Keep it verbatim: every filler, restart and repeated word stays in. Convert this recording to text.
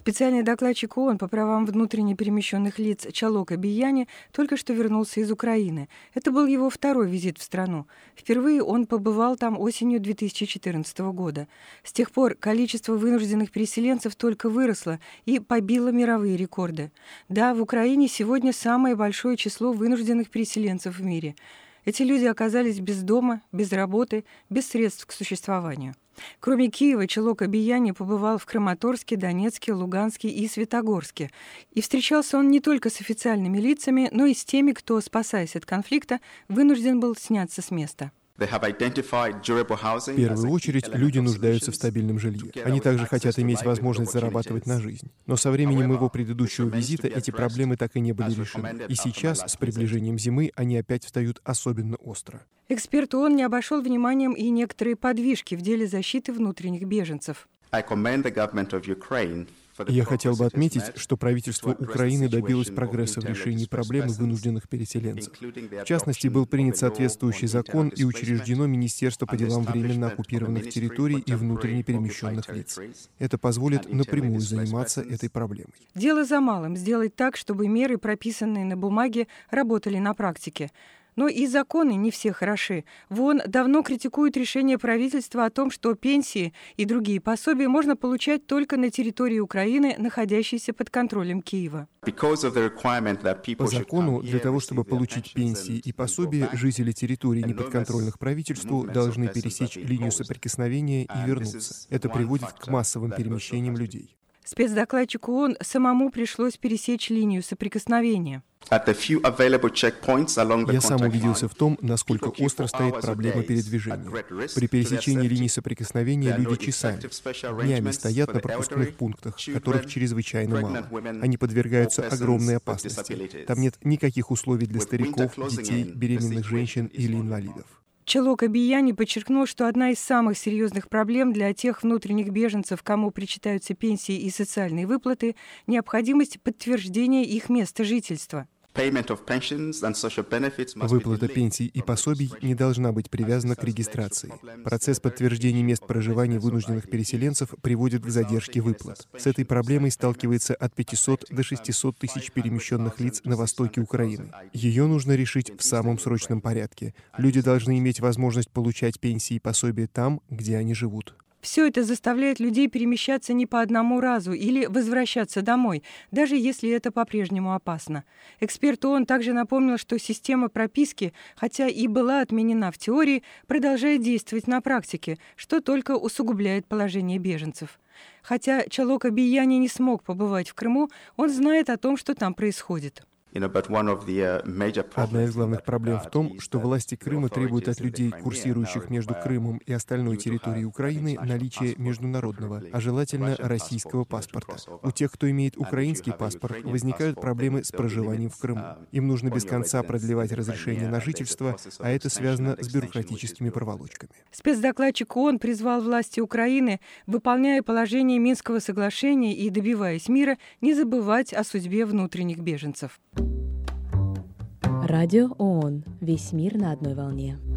Специальный докладчик ООН по правам внутренне перемещенных лиц Чалока Бияни только что вернулся из Украины. Это был его второй визит в страну. Впервые он побывал там осенью две тысячи четырнадцатого года. С тех пор количество вынужденных переселенцев только выросло и побило мировые рекорды. Да, в Украине сегодня самое большое число вынужденных переселенцев в мире. Эти люди оказались без дома, без работы, без средств к существованию. Кроме Киева, Чалока Бияни побывал в Краматорске, Донецке, Луганске и Светогорске. И встречался он не только с официальными лицами, но и с теми, кто, спасаясь от конфликта, вынужден был сняться с места. В первую очередь, люди нуждаются в стабильном жилье. Они также хотят иметь возможность зарабатывать на жизнь. Но со временем моего предыдущего визита эти проблемы так и не были решены. И сейчас, с приближением зимы, они опять встают особенно остро. Эксперт ООН не обошел вниманием и некоторые подвижки в деле защиты внутренних беженцев. Я хотел бы отметить, что правительство Украины добилось прогресса в решении проблемы вынужденных переселенцев. В частности, был принят соответствующий закон и учреждено Министерство по делам временно оккупированных территорий и внутренне перемещенных лиц. Это позволит напрямую заниматься этой проблемой. Дело за малым – сделать так, чтобы меры, прописанные на бумаге, работали на практике. Но и законы не все хороши. В ООН давно критикуют решение правительства о том, что пенсии и другие пособия можно получать только на территории Украины, находящейся под контролем Киева. По закону, для того, чтобы получить пенсии и пособия, жители территорий, неподконтрольных правительству, должны пересечь линию соприкосновения и вернуться. Это приводит к массовым перемещениям людей. Спецдокладчику ООН самому пришлось пересечь линию соприкосновения. Я сам убедился в том, насколько остро стоит проблема передвижения. При пересечении линий соприкосновения люди часами, днями стоят на пропускных пунктах, которых чрезвычайно мало. Они подвергаются огромной опасности. Там нет никаких условий для стариков, детей, беременных женщин или инвалидов. Чалока Бияни подчеркнул, что одна из самых серьезных проблем для тех внутренних беженцев, кому причитаются пенсии и социальные выплаты, необходимость подтверждения их места жительства. Выплата пенсий и пособий не должна быть привязана к регистрации. Процесс подтверждения мест проживания вынужденных переселенцев приводит к задержке выплат. С этой проблемой сталкивается от пятисот до шестисот тысяч перемещенных лиц на востоке Украины. Ее нужно решить в самом срочном порядке. Люди должны иметь возможность получать пенсии и пособия там, где они живут. Все это заставляет людей перемещаться не по одному разу или возвращаться домой, даже если это по-прежнему опасно. Эксперт ООН также напомнил, что система прописки, хотя и была отменена в теории, продолжает действовать на практике, что только усугубляет положение беженцев. Хотя Чалока Бияни не смог побывать в Крыму, он знает о том, что там происходит. Одна из главных проблем в том, что власти Крыма требуют от людей, курсирующих между Крымом и остальной территорией Украины, наличия международного, а желательно российского паспорта. У тех, кто имеет украинский паспорт, возникают проблемы с проживанием в Крыму. Им нужно без конца продлевать разрешение на жительство, а это связано с бюрократическими проволочками. Спецдокладчик ООН призвал власти Украины, выполняя положение Минского соглашения и добиваясь мира, не забывать о судьбе внутренних беженцев. Радио ООН. Весь мир на одной волне.